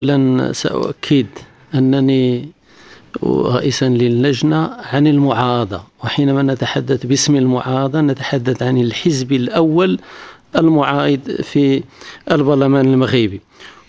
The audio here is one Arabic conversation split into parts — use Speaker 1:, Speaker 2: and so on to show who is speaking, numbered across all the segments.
Speaker 1: لن سأؤكد أنني رئيسا للجنة عن المعارضة، وحينما نتحدث باسم المعارضة نتحدث عن الحزب الأول المعارض في البرلمان المغربي.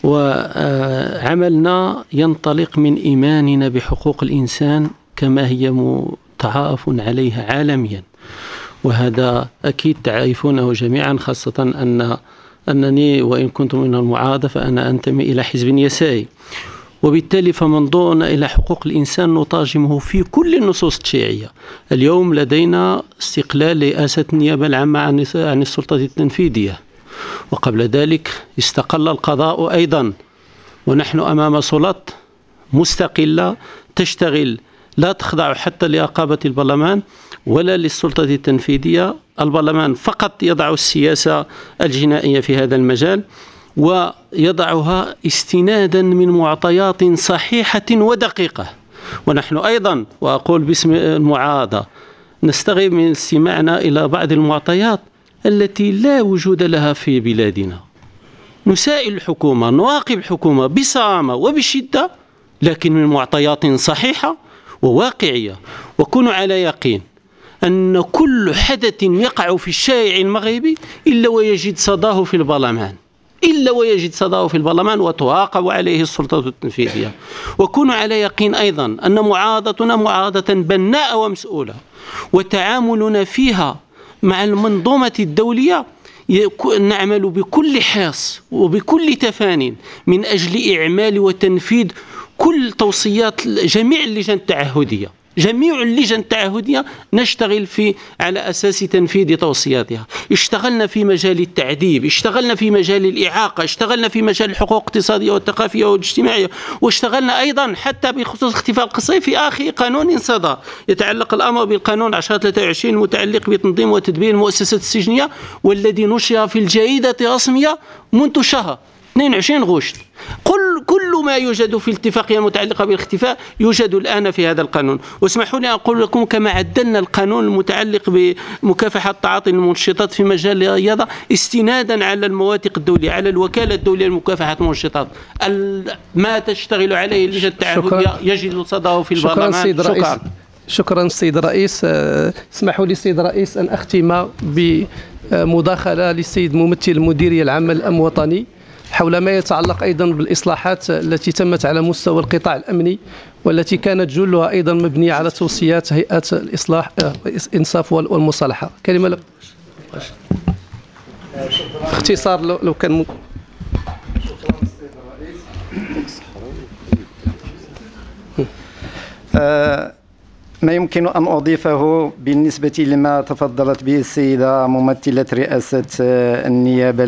Speaker 1: وعملنا ينطلق من إيماننا بحقوق الإنسان كما هي متعارف عليها عالميا، وهذا أكيد تعرفونه جميعا، خاصة أنني وإن كنت من المعارضة فأنا أنتمي إلى حزب يساري، وبالتالي فمنظورنا إلى حقوق الإنسان نترجمه في كل النصوص التشريعية. اليوم لدينا استقلال رئاسة النيابة العامة عن السلطة التنفيذية، وقبل ذلك استقل القضاء أيضا، ونحن أمام سلطة مستقلة تشتغل لا تخضع حتى لرقابة البرلمان ولا للسلطة التنفيذية. البرلمان فقط يضع السياسة الجنائية في هذا المجال، ويضعها استنادا من معطيات صحيحة ودقيقة. ونحن أيضا، وأقول باسم المعارضة، نستغرب من استماعنا إلى بعض المعطيات التي لا وجود لها في بلادنا. نسائل الحكومة، نراقب الحكومة بصرامة وبشدة، لكن من معطيات صحيحة وواقعية. وكونوا على يقين أن كل حدث يقع في الشارع المغربي إلا ويجد صداه في البرلمان، وتراقب عليه السلطة التنفيذية. وكونوا على يقين أيضا أن معارضتنا معارضة بناءة ومسؤولة، وتعاملنا فيها مع المنظومة الدولية نعمل بكل حرص وبكل تفان من أجل إعمال وتنفيذ كل توصيات جميع اللجان التعهدية. نشتغل على أساس تنفيذ توصياتها. اشتغلنا في مجال التعذيب، اشتغلنا في مجال الإعاقة، اشتغلنا في مجال الحقوق الاقتصادية والثقافية والاجتماعية، واشتغلنا أيضا حتى بخصوص اختفاء القسري في آخر قانون صدر يتعلق الأمر بالقانون 1023 المتعلق بتنظيم وتدبير المؤسسات السجنية، والذي نشر في الجريدة الرسمية منذ شهر 22 غشت. كل ما يوجد في الاتفاقية المتعلقة بالاختفاء يوجد الآن في هذا القانون. واسمحوا لي أقول لكم كما عدلنا القانون المتعلق بمكافحة تعاطي المنشطات في مجال الرياضة استنادا على المواثيق الدولية، على الوكالة الدولية لمكافحة المنشطات، ما تشتغل عليه اللجنة التعهدية يجد صداه في البرلمان.
Speaker 2: شكرا سيد الرئيس. اسمحوا لي سيد الرئيس أن أختم بمداخلة للسيد ممثل المديرية العامة للأمن الوطني حول ما يتعلق أيضا بالإصلاحات التي تمت على مستوى القطاع الأمني، والتي كانت جلها أيضا مبنية على توصيات هيئة الإصلاح الإنصاف والمصالحة. كلمة لك باختصار لو كان.
Speaker 3: ما يمكن أن أضيفه بالنسبة لما تفضلت به السيدة ممثلة رئاسة النيابة